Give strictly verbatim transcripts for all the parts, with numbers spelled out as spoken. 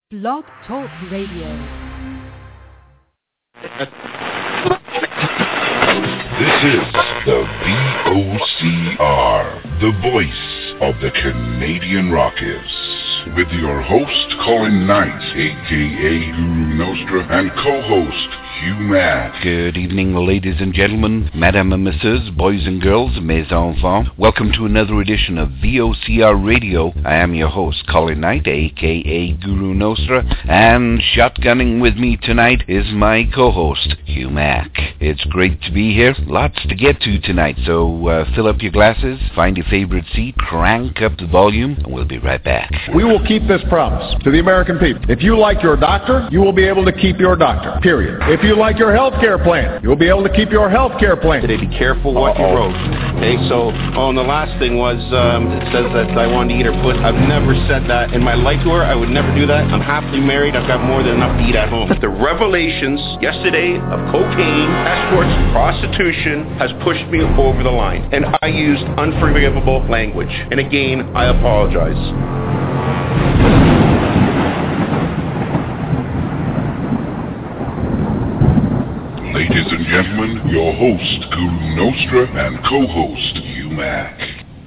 Blog Talk Radio. This is the V O C R, the voice of the Canadian Rockies, with your host, Colin Knight, a k a. Guru Nostra, and co-host, Hugh Mack. Good evening, ladies and gentlemen, Madame and Missus, boys and girls, mes enfants. Welcome to another edition of V O C R Radio. I am your host, Colin Knight, a k a. Guru Nostra, and shotgunning with me tonight is my co-host, Hugh Mack. It's great to be here. Lots to get to tonight, so uh, fill up your glasses, find your favorite seat, crank up the volume, and we'll be right back. We will keep this promise to the American people. If you like your doctor, you will be able to keep your doctor, period. If you like your health care plan, you'll be able to keep your health care plan. Today, be careful what Uh-oh. you wrote. Okay, so, oh, and the last thing was, um, it says that I wanted to eat her foot. I've never said that in my life to her. I would never do that. I'm happily married. I've got more than enough to eat at home. The revelations yesterday of cocaine, escorts, prostitution has pushed me over the line. And I used unforgivable language. And again, I apologize. Ladies and gentlemen, your host, Guru Nostra, and co-host, Hugh Mack.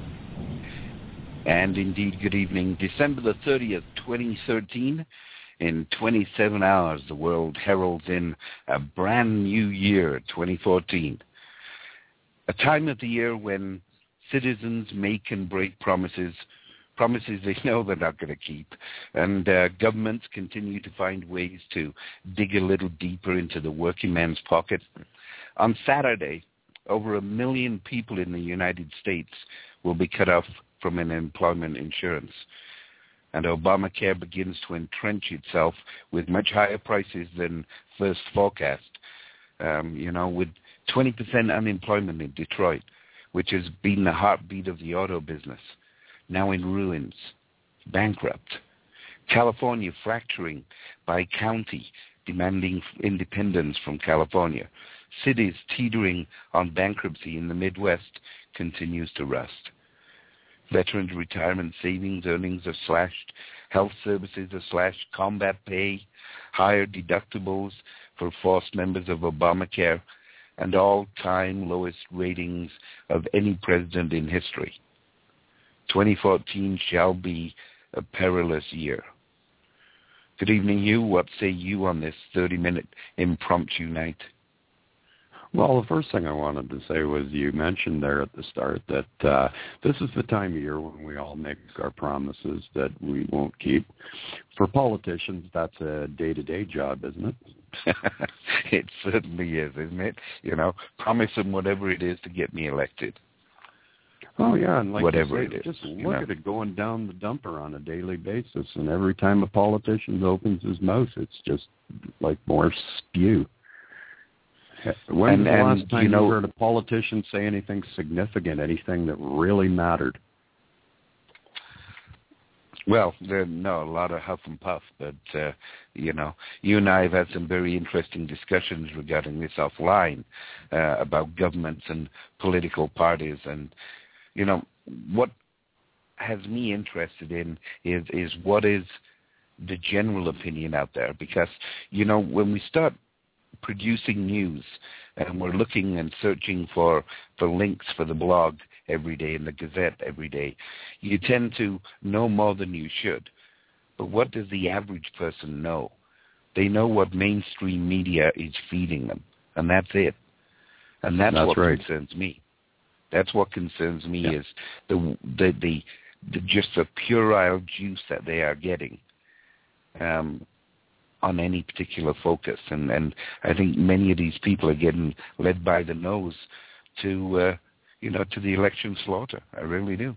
And indeed, good evening. December the thirtieth, twenty thirteen. In twenty-seven hours, the world heralds in a brand new year, twenty fourteen. A time of the year when citizens make and break promises, promises they know they're not going to keep, and uh, governments continue to find ways to dig a little deeper into the working man's pocket. On Saturday, over a million people in the United States will be cut off from an employment insurance. And Obamacare begins to entrench itself with much higher prices than first forecast. Um, you know, with twenty percent unemployment in Detroit, which has been the heartbeat of the auto business, now in ruins, bankrupt. California fracturing by county, demanding independence from California. Cities teetering on bankruptcy in the Midwest continues to rust. Veterans' retirement savings earnings are slashed. Health services are slashed. Combat pay, higher deductibles for forced members of Obamacare, and all-time lowest ratings of any president in history. twenty fourteen shall be a perilous year. Good evening, Hugh. What say you on this thirty-minute impromptu night? Well, the first thing I wanted to say was you mentioned there at the start that uh, this is the time of year when we all make our promises that we won't keep. For politicians, that's a day-to-day job, isn't it? It certainly is, isn't it? You know, promise them whatever it is to get me elected. Oh, yeah, and like whatever you say, it is. just look you know? at it going down the dumper on a daily basis, and every time a politician opens his mouth, it's just like more spew. When and, was the and, last time you, know, you heard a politician say anything significant, anything that really mattered? Well, there, no, a lot of huff and puff, but, uh, you know, you and I have had some very interesting discussions regarding this offline uh, about governments and political parties. And, you know, what has me interested in is, is what is the general opinion out there? Because, you know, when we start producing news and we're looking and searching for, for links for the blog every day in the Gazette every day, you tend to know more than you should. But what does the average person know? They know what mainstream media is feeding them, and that's it. And that's, that's what right. concerns me. That's what concerns me yeah. is the, the the the just the puerile juice that they are getting um, on any particular focus. And, and I think many of these people are getting led by the nose to, uh, you know, to the election slaughter. I really do.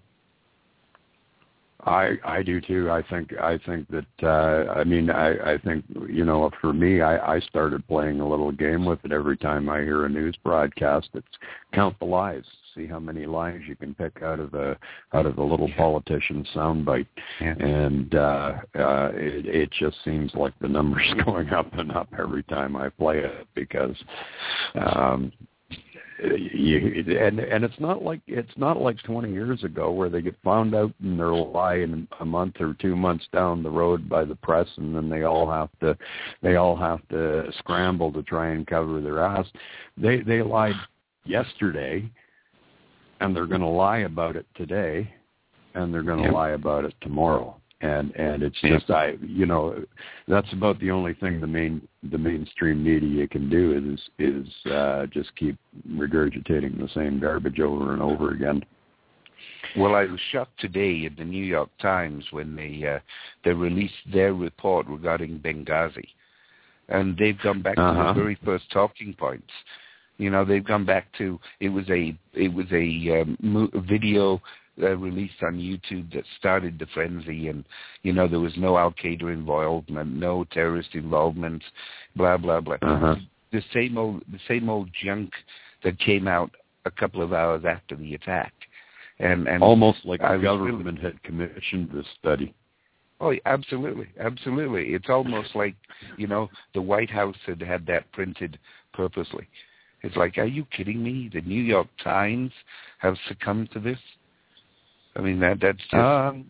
I I do too. I think I think that uh, I mean I, I think you know for me I, I started playing a little game with it every time I hear a news broadcast. It's count the lies, see how many lies you can pick out of a out of a little politician's soundbite, yeah. and uh, uh, it, it just seems like the numbers going up and up every time I play it because. Um, you, and and it's not like it's not like twenty years ago where they get found out in their lie in a month or two months down the road by the press, and then they all have to they all have to scramble to try and cover their ass. They they lied yesterday, and they're going to lie about it today, and they're going to yep. lie about it tomorrow. And and it's just I you know that's about the only thing the main the mainstream media can do is is uh, just keep regurgitating the same garbage over and over again. Well, I was shocked today in the New York Times when they uh, they released their report regarding Benghazi, and they've gone back uh-huh. to the very first talking points. You know, they've gone back to it was a it was a um, video. Uh, released on YouTube that started the frenzy, and you know there was no Al Qaeda involvement, no terrorist involvement, blah blah blah. Uh-huh. The same old, the same old junk that came out a couple of hours after the attack, and and almost like the I government really, had commissioned this study. Oh, absolutely, absolutely. It's almost like you know the White House had had that printed purposely. It's like, are you kidding me? The New York Times have succumbed to this. I mean, that that's just... Um,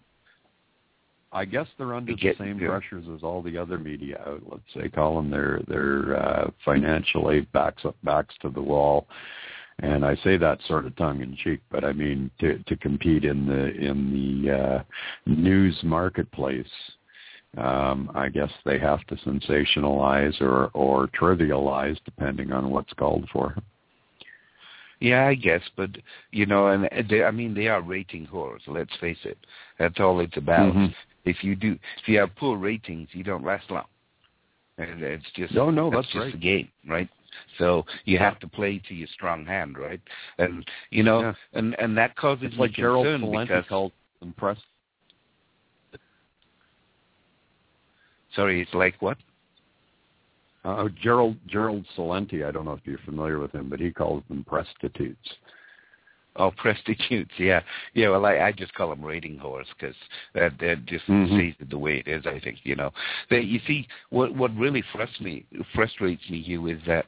I guess they're under get, the same yeah. pressures as all the other media outlets. They call them their, their uh, financial aid backs up, backs to the wall. And I say that sort of tongue-in-cheek, but I mean, to, to compete in the in the uh, news marketplace, um, I guess they have to sensationalize or, or trivialize, depending on what's called for. Yeah, I guess, but, you know, and they, I mean, they are rating whores, let's face it. That's all it's about. Mm-hmm. If you do, if you have poor ratings, you don't last long. And it's just, no, no, that's, that's just right. the game, right? So you have to play to your strong hand, right? And, you know, yeah. and, and that causes it's like me Gerald concern Celente because... called them press. Sorry, it's like what? Uh, Gerald Gerald Celente, I don't know if you're familiar with him, but he calls them prostitutes. Oh, prostitutes, yeah. Yeah, well, I, I just call them rating whores because that, that just mm-hmm. says it the way it is, I think, you know. But you see, what what really frustrates me, frustrates me, Hugh, is that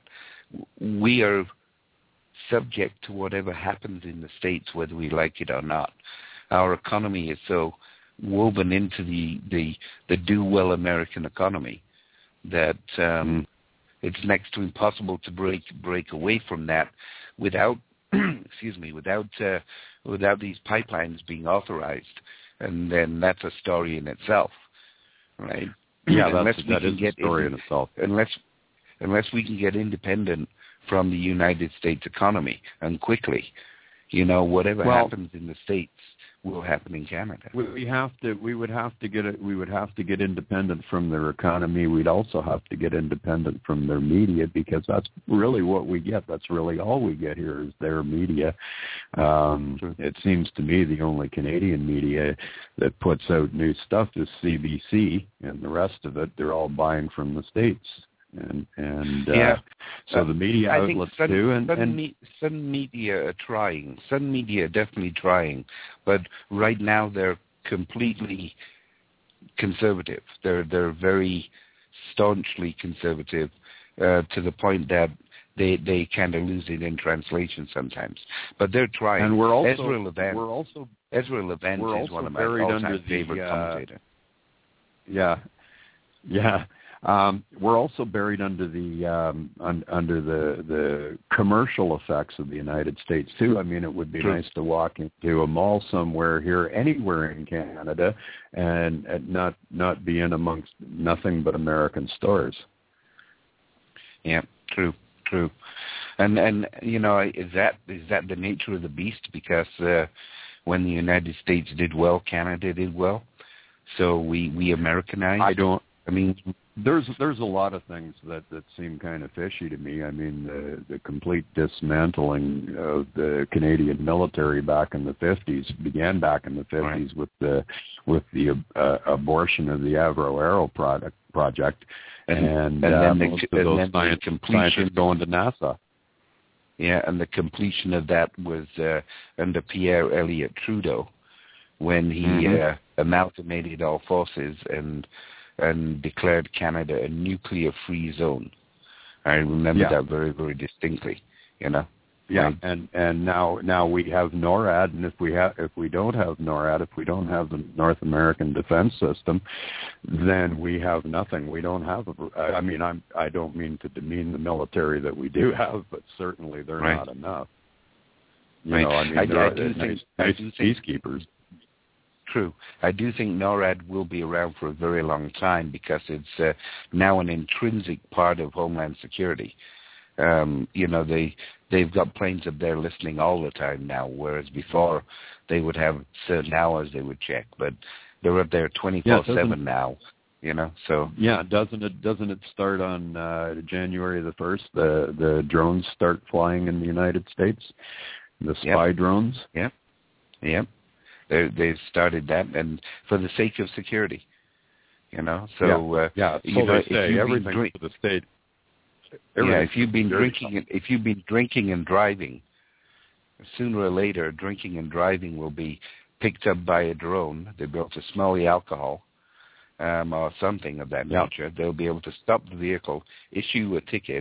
we are subject to whatever happens in the States, whether we like it or not. Our economy is so woven into the, the, the do-well American economy that um, mm. it's next to impossible to break break away from that without, excuse me, without uh, without these pipelines being authorized, and then that's a story in itself, right? Yeah, unless that's, we that can is get a story in, in itself. Unless unless we can get independent from the United States economy and quickly, you know, whatever well, happens in the States will happen in Canada. We have to. We would have to get it. We would have to get independent from their economy. We'd also have to get independent from their media, because that's really what we get. That's really all we get here is their media. Um, it seems to me the only Canadian media that puts out new stuff is C B C, and the rest of it they're all buying from the States. And and uh, yeah. so the media I outlets think Sun, do, and, Sun, and me, Sun media are trying. Sun media are definitely trying, but right now they're completely conservative. They're they're very staunchly conservative uh, to the point that they they kind of lose it in translation sometimes. But they're trying. And we're also Ezra Levant. We're also Ezra Levant we're is also one of my buried under all-time the, favorite uh, commentators. Yeah, yeah. Um, we're also buried under the um, un, under the the commercial effects of the United States too. I mean, it would be True. nice to walk into a mall somewhere here, anywhere in Canada, and, and not not be in amongst nothing but American stores. Yeah, true, true, and and you know, is that is that the nature of the beast? Because uh, when the United States did well, Canada did well, so we we Americanized. I don't. I mean. There's there's a lot of things that, that seem kind of fishy to me. I mean, the, the complete dismantling of the Canadian military back in the fifties began back in the fifties right. with the with the uh, abortion of the Avro Arrow product project, and, and, and uh, then the, most of and those then science, the completion scientists going to NASA. Yeah, and the completion of that was uh, under Pierre Elliott Trudeau when he mm-hmm. uh, amalgamated all forces and. and declared Canada a nuclear-free zone. I remember yeah. that very, very distinctly, you know. Yeah, right? and and now now we have NORAD, and if we have if we don't have NORAD, if we don't have the North American Defense System, then we have nothing. We don't have. A, I mean, I'm I don't mean to demean the military that we do have, but certainly they're right. not enough. You right. know, I mean, I, they're I do nice, think, nice I do think, peacekeepers. True. I do think NORAD will be around for a very long time because it's uh, now an intrinsic part of Homeland Security. Um, you know, they, they've got planes up there listening all the time now, whereas before they would have certain hours they would check. But they're up there twenty-four seven yeah, now, you know, so. Yeah, doesn't it doesn't it start on uh, January the first? The, the drones start flying in the United States, the spy yep. drones? Yep, yep. They, they've started that, and for the sake of security, you know. So, yeah, uh, yeah. you so know, they say everything drink- for the state. Yeah, if you've been drinking, and, if you've been drinking and driving, sooner or later, drinking and driving will be picked up by a drone. They'll be able to smell the alcohol um, or something of that yeah. nature. They'll be able to stop the vehicle, issue a ticket,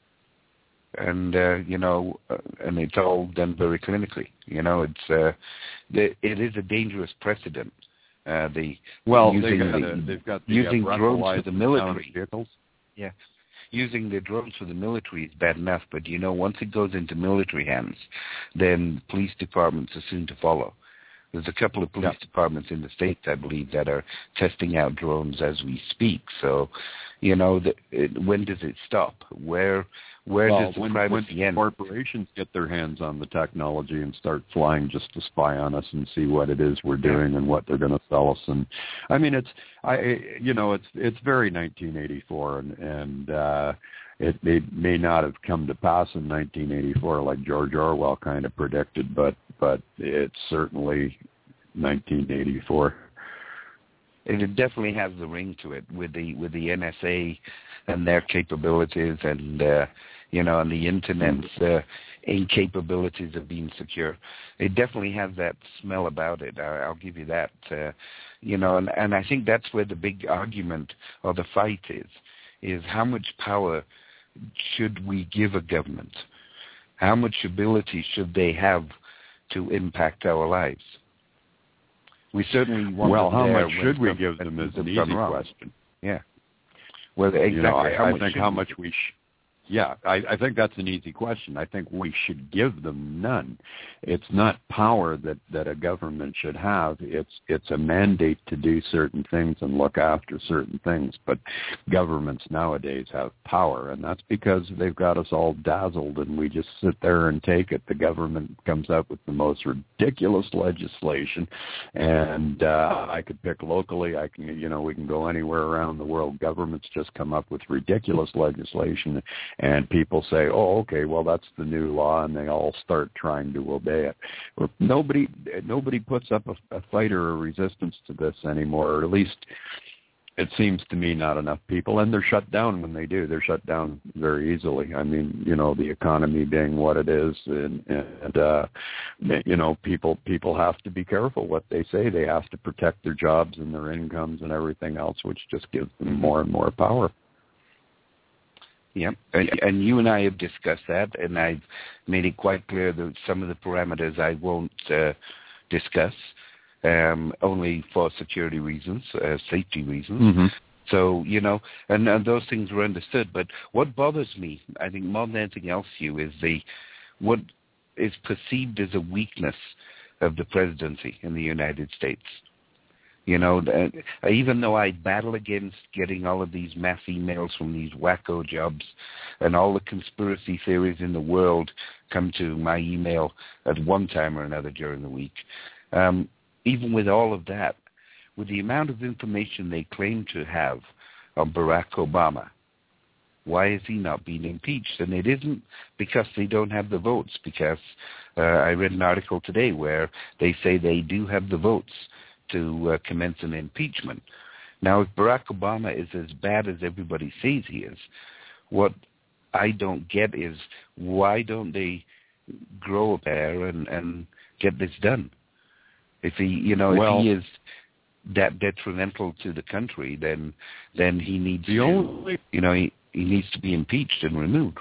and uh, you know, uh, and it's all done very clinically. You know, it's uh, the, it is a dangerous precedent. Uh, the well, using they got the, a, they've got the, using uh, drones for the military vehicles. Yeah. Using the drones for the military is bad enough, but, you know, once it goes into military hands, then police departments are soon to follow. There's a couple of police yeah. departments in the States, I believe, that are testing out drones as we speak. So, you know, the, it, when does it stop? Where where well, does the when, privacy when end? corporations get their hands on the technology and start flying just to spy on us and see what it is we're doing yeah. and what they're going to sell us, and I mean, it's I you know, it's it's very nineteen eighty-four, and and uh, it, it may not have come to pass in nineteen eighty-four like George Orwell kind of predicted, but but it's certainly nineteen eighty-four. It definitely has the ring to it with the with the N S A and their capabilities, and uh, you know, and the internet's uh, incapabilities of being secure. It definitely has that smell about it. I, I'll give you that. Uh, you know, and, and I think that's where the big argument or the fight is: is how much power should we give a government? How much ability should they have to impact our lives? We certainly want well, them how there much should we some, give them is an easy question. Yeah. Well, exactly. You know, I, how I much think how much we sh- Yeah, I, I think that's an easy question. I think we should give them none. It's not power that, that a government should have. It's it's a mandate to do certain things and look after certain things. But governments nowadays have power, and that's because they've got us all dazzled, and we just sit there and take it. The government comes up with the most ridiculous legislation, and uh, I could pick locally. I can, you know, we can go anywhere around the world. Governments just come up with ridiculous legislation. And people say, oh, okay, well, that's the new law, and they all start trying to obey it. Nobody nobody puts up a, a fight or a resistance to this anymore, or at least it seems to me not enough people. And they're shut down when they do. They're shut down very easily. I mean, you know, the economy being what it is, and, and uh, you know, people people have to be careful what they say. They have to protect their jobs and their incomes and everything else, which just gives them more and more power. Yeah, and, and you and I have discussed that, and I've made it quite clear that some of the parameters I won't uh, discuss, um, only for security reasons, uh, safety reasons. Mm-hmm. So, you know, and, and those things were understood. But what bothers me, I think more than anything else, Hugh, is the what is perceived as a weakness of the presidency in the United States. You know, even though I battle against getting all of these mass emails from these wacko jobs, and all the conspiracy theories in the world come to my email at one time or another during the week, um, even with all of that, with the amount of information they claim to have on Barack Obama, why is he not being impeached? And it isn't because they don't have the votes, because uh, I read an article today where they say they do have the votes to uh, commence an impeachment. Now, if Barack Obama is as bad as everybody says he is, what I don't get is why don't they grow a pair and, and get this done? If he, you know, well, if he is that detrimental to the country, then then he needs the to, only, you know, he, he needs to be impeached and removed, right?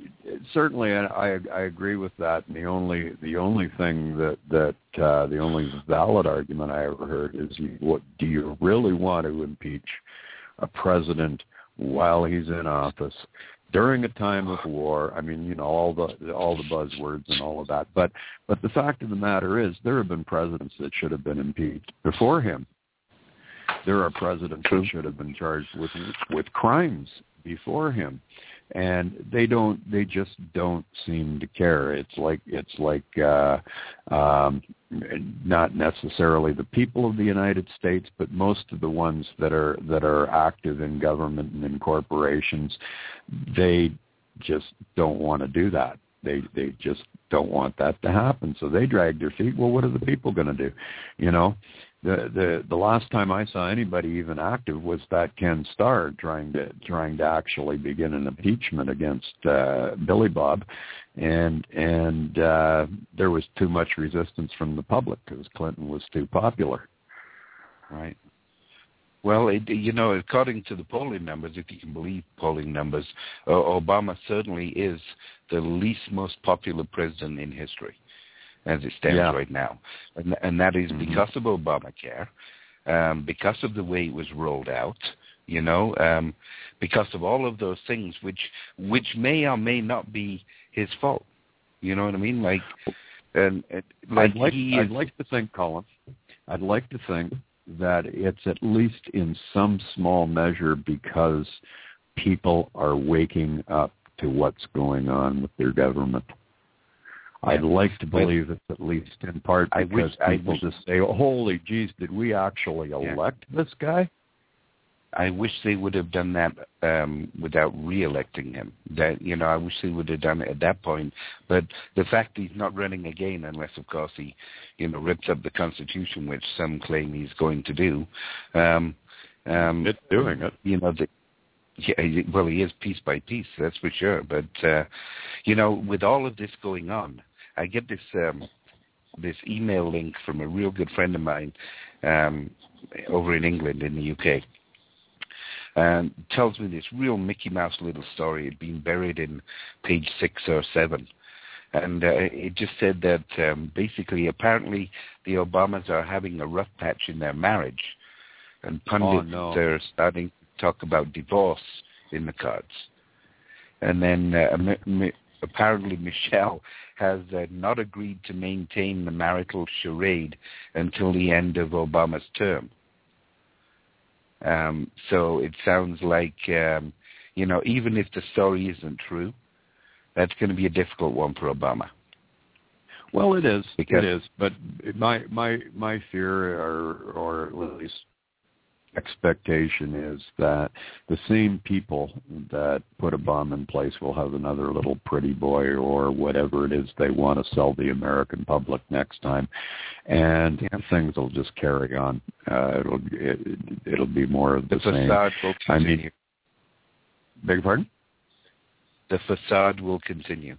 certainly, I I agree with that. And the only the only thing that that uh, the only valid argument I ever heard is, what do you really want to impeach a president while he's in office during a time of war? I mean, you know, all the all the buzzwords and all of that. But but the fact of the matter is, there have been presidents that should have been impeached before him. There are presidents that should have been charged with with crimes before him, and they don't. They just don't seem to care. It's like it's like uh, um, not necessarily the people of the United States, but most of the ones that are that are active in government and in corporations, they just don't want to do that. They they just don't want that to happen. So they drag their feet. Well, what are the people going to do? You know. The, the the last time I saw anybody even active was that Ken Starr trying to trying to actually begin an impeachment against uh, Billy Bob, and and uh, there was too much resistance from the public because Clinton was too popular. Right. Well, it, you know, according to the polling numbers, if you can believe polling numbers, uh, Obama certainly is the least most popular president in history, as it stands yeah. right now. And, and that is mm-hmm. because of Obamacare, um, because of the way it was rolled out, you know, um, because of all of those things which which may or may not be his fault. You know what I mean? Like, and, and like I'd like, he I'd is, like to think, Colin, I'd like to think that it's at least in some small measure because people are waking up to what's going on with their government. I'd like to believe it's at least in part because I wish, people I wish, just say, oh, holy geez, did we actually elect yeah. this guy? I wish they would have done that um, without re-electing him. That you know, I wish they would have done it at that point. But the fact he's not running again, unless of course he, you know, rips up the Constitution, which some claim he's going to do. Um, um, it's doing it. You know, the, yeah, well, he is piece by piece, that's for sure. But uh, you know, with all of this going on, I get this um, this email link from a real good friend of mine um, over in England, in the U K. And tells me this real Mickey Mouse little story. It had been buried in page six or seven. And uh, it just said that um, basically, apparently, the Obamas are having a rough patch in their marriage. And pundits oh, no. are starting to talk about divorce in the cards. And then uh, m- m- apparently Michelle has uh, not agreed to maintain the marital charade until the end of Obama's term. Um, so it sounds like, um, you know, even if the story isn't true, that's going to be a difficult one for Obama. Well, it is. Because it is. But my my my fear, or or at least expectation, is that the same people that put a bomb in place will have another little pretty boy or whatever it is they want to sell the American public next time, and yeah. things will just carry on. Uh, it'll it, it'll be more of the, the same. facade will continue. I mean, beg your pardon? The facade will continue.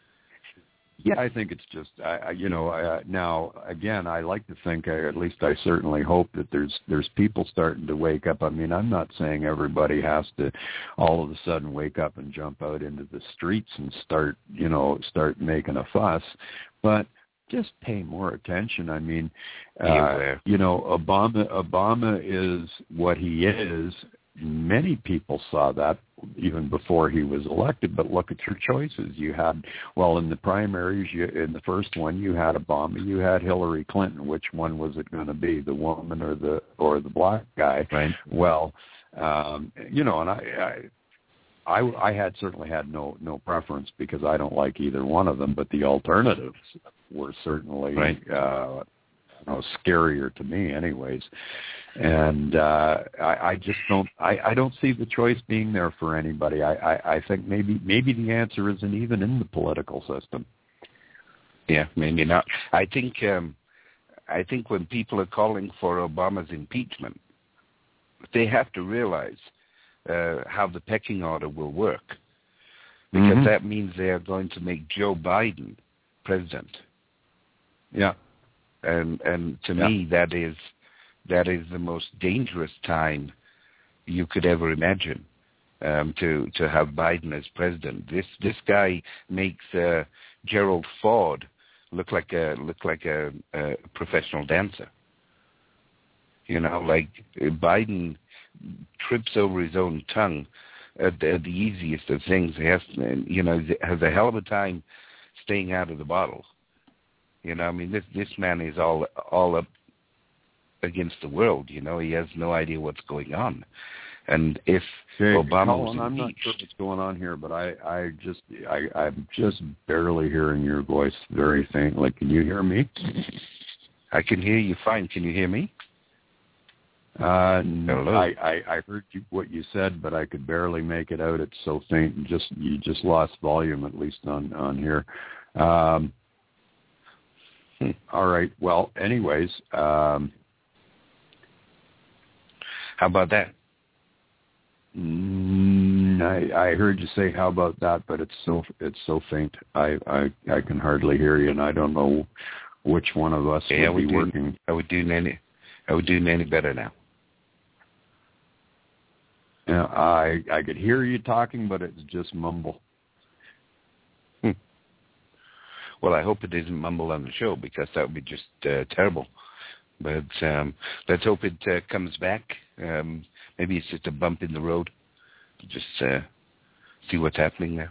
Yeah, I think it's just, I, you know, uh, now, again, I like to think, uh, at least I certainly hope that there's there's people starting to wake up. I mean, I'm not saying everybody has to all of a sudden wake up and jump out into the streets and start, you know, start making a fuss, but just pay more attention. I mean, uh, you know, Obama Obama is what he is. Many people saw that even before he was elected, but look at your choices. You had, well, in the primaries, you, in the first one, you had Obama, you had Hillary Clinton. Which one was it going to be, the woman or the or the black guy? Right. Well, um, you know, and I, I, I, I had certainly had no no preference because I don't like either one of them, but the alternatives were certainly right. uh, you know, scarier to me, anyways. And uh, I, I just don't. I, I don't see the choice being there for anybody. I, I, I think maybe maybe the answer isn't even in the political system. Yeah, maybe not. I think um, I think when people are calling for Obama's impeachment, they have to realize uh, how the pecking order will work, because mm-hmm. that means they are going to make Joe Biden president. Yeah, and and to yeah. me that is. That is the most dangerous time you could ever imagine, um, to to have Biden as president. This this guy makes uh, Gerald Ford look like a look like a, a professional dancer. You know, like Biden trips over his own tongue at the, at the easiest of things. He has, you know, has a hell of a time staying out of the bottle. You know, I mean, this this man is all all up against the world. You know, he has no idea what's going on. And if hey, Obama Colin, was impeached, I'm not sure what's going on here, but I, I just I, I'm just barely hearing your voice, very faintly. Can you hear me? I can hear you fine. Can you hear me? Uh, no, I, I, I heard you, what you said, but I could barely make it out. It's so faint, and just you just lost volume, at least on on here. Um, hmm. All right. Well, anyways, um, how about that? Mm, I, I heard you say how about that, but it's so it's so faint. I, I I can hardly hear you, and I don't know which one of us yeah, would be doing, working. Are we doing any? Are we doing any better now? Yeah, I I could hear you talking, but it's just mumble. Hmm. Well, I hope it isn't mumble on the show, because that would be just uh, terrible. But um, let's hope it uh, comes back. Um, maybe it's just a bump in the road. Just uh, see what's happening there.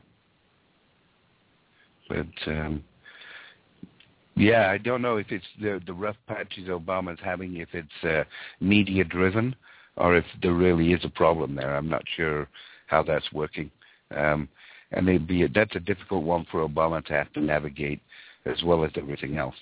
But um, yeah, I don't know if it's the the rough patches Obama's having, if it's uh, media driven, or if there really is a problem there. I'm not sure how that's working. Um, and it'd be a, that's a difficult one for Obama to have to navigate, as well as everything else.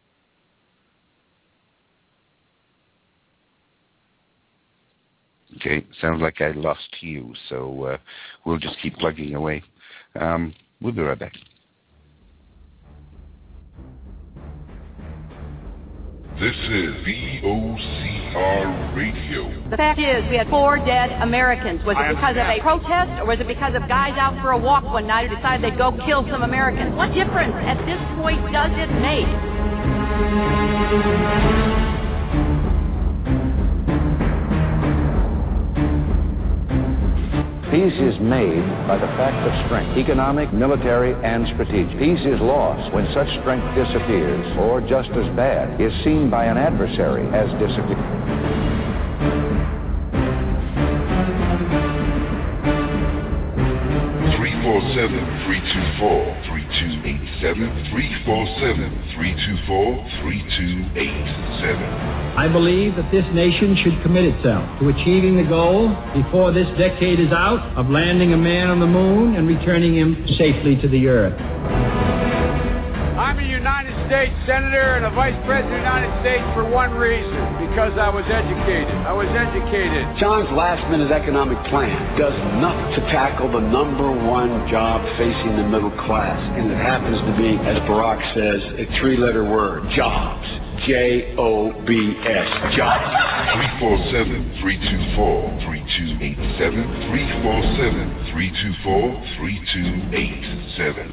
Okay, sounds like I lost you, so uh, we'll just keep plugging away. Um, we'll be right back. This is V O C R Radio. The fact is, we had four dead Americans. Was it because of a protest, or was it because of guys out for a walk one night who decided they'd go kill some Americans? What difference at this point does it make? Peace is made by the fact of strength, economic, military, and strategic. Peace is lost when such strength disappears, or just as bad, is seen by an adversary as disappearing. three four seven, three two four, three two eight seven, three four seven, three two four, three two eight seven. I believe that this nation should commit itself to achieving the goal before this decade is out of landing a man on the moon and returning him safely to the earth. I'm a United States Senator and a Vice President of the United States for one reason, because I was educated. I was educated. John's last-minute economic plan does nothing to tackle the number one job facing the middle class, and it happens to be, as Barack says, a three-letter word, jobs. J O B S, jobs. three four seven, three two four, three two eight seven, three four seven, three two four, three two eight seven.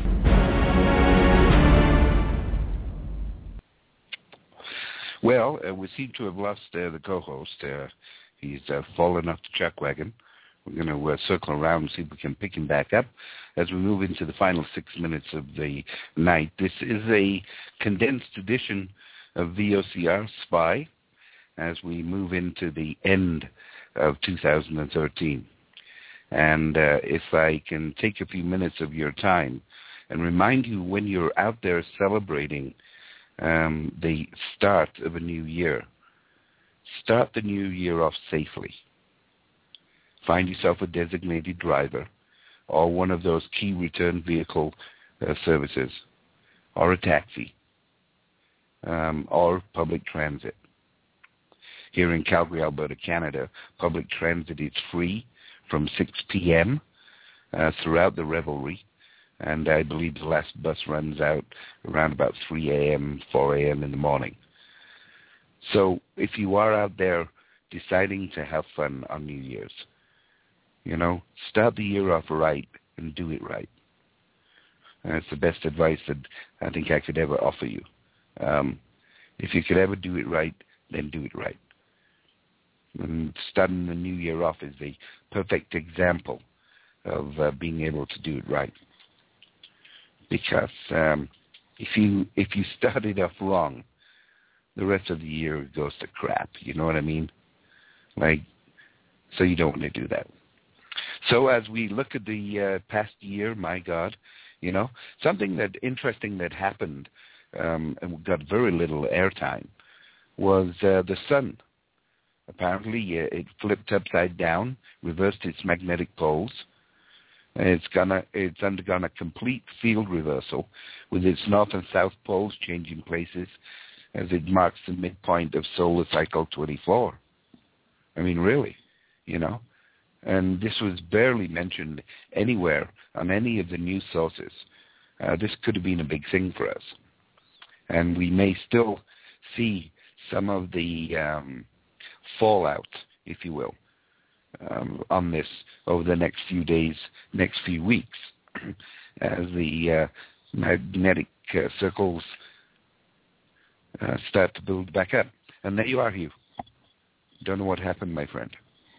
Well, uh, we seem to have lost uh, the co-host. Uh, he's uh, fallen off the chuck wagon. We're going to uh, circle around and see if we can pick him back up as we move into the final six minutes of the night. This is a condensed edition of V O C R Spy as we move into the end of two thousand thirteen. And uh, if I can take a few minutes of your time and remind you, when you're out there celebrating um, the start of a new year, start the new year off safely. Find yourself a designated driver or one of those key return vehicle uh, services, or a taxi. Um, or public transit. Here in Calgary, Alberta, Canada, public transit is free from six p.m. Uh, throughout the revelry, and I believe the last bus runs out around about three a.m., four a.m. in the morning. So if you are out there deciding to have fun on New Year's, you know, start the year off right and do it right. And it's the best advice that I think I could ever offer you. Um, if you could ever do it right, then do it right. And starting the new year off is the perfect example of uh, being able to do it right. Because um, if you if you start it off wrong, the rest of the year goes to crap. You know what I mean? Like, so you don't want to do that. So as we look at the uh, past year, my God, you know, something that interesting that happened um, and got very little airtime was uh, the sun. Apparently, uh, it flipped upside down, reversed its magnetic poles. It's gonna, it's undergone a complete field reversal, with its north and south poles changing places as it marks the midpoint of solar cycle twenty-four. I mean, really, you know. And this was barely mentioned anywhere on any of the news sources. Uh, this could have been a big thing for us. And we may still see some of the um, fallout, if you will, um, on this over the next few days, next few weeks, as the uh, magnetic uh, circles uh, start to build back up. And there you are, Hugh. Don't know what happened, my friend.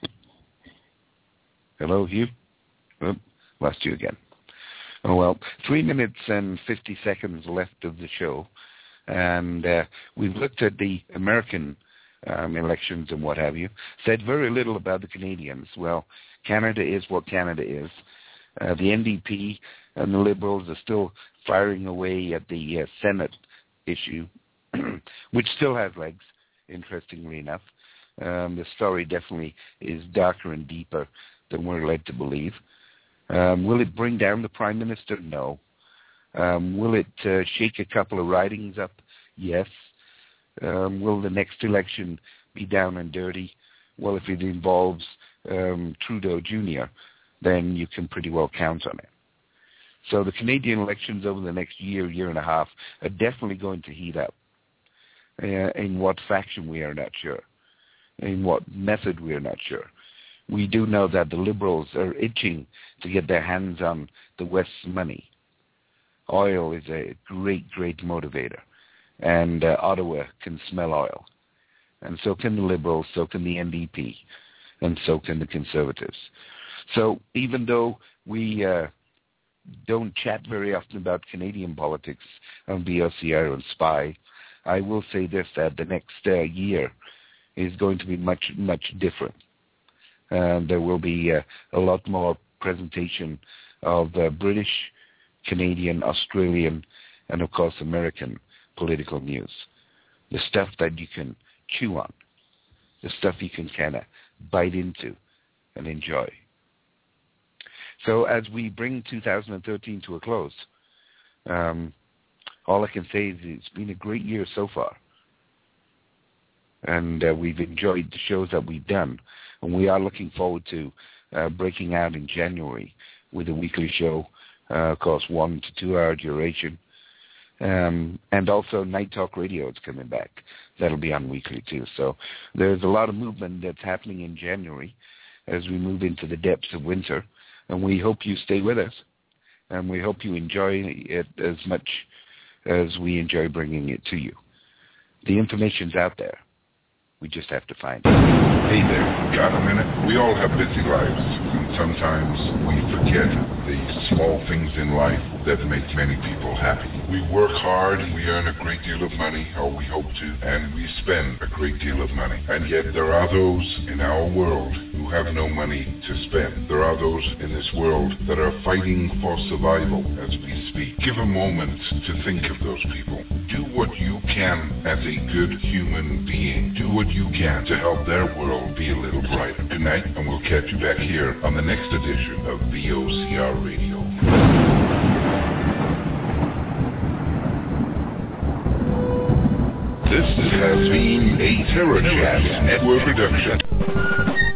Hello, Hugh? Oh, lost you again. Oh, well, three minutes and fifty seconds left of the show. And uh, we've looked at the American um, elections and what have you. Said very little about the Canadians. Well, Canada is what Canada is. Uh, the N D P and the Liberals are still firing away at the uh, Senate issue, which still has legs, interestingly enough. Um, the story definitely is darker and deeper than we're led to believe. Um, will it bring down the Prime Minister? No. Um, will it uh, shake a couple of ridings up? Yes. Um, will the next election be down and dirty? Well, if it involves um, Trudeau Junior, then you can pretty well count on it. So the Canadian elections over the next year, year and a half are definitely going to heat up. Uh, in what faction, we are not sure. In what method, we are not sure. We do know that the Liberals are itching to get their hands on the West's money. Oil is a great, great motivator, and uh, Ottawa can smell oil. And so can the Liberals, so can the N D P, and so can the Conservatives. So even though we uh, don't chat very often about Canadian politics on B O C R and Spy, I will say this, that the next uh, year is going to be much, much different. Uh, there will be uh, a lot more presentation of uh, British, Canadian, Australian, and of course American political news. The stuff that you can chew on, the stuff you can kind of bite into and enjoy. So as we bring two thousand thirteen to a close, um, all I can say is it's been a great year so far. And uh, we've enjoyed the shows that we've done. And we are looking forward to uh, breaking out in January with a weekly show, uh, of course, one to two hour duration. Um, and also Night Talk Radio is coming back. That'll be on weekly too. So there's a lot of movement that's happening in January as we move into the depths of winter. And we hope you stay with us. And we hope you enjoy it as much as we enjoy bringing it to you. The information's out there. We just have to find it. Hey there, got a minute? We all have busy lives, and sometimes we forget the small things in life that make many people happy. We work hard, we earn a great deal of money, or we hope to, and we spend a great deal of money. And yet there are those in our world who have no money to spend. There are those in this world that are fighting for survival as we speak. Give a moment to think of those people. Do what you can as a good human being. Do what you can to help their world be a little brighter. Good night, and we'll catch you back here on the next edition of V O C R Radio. This has been a TerraChat Network production.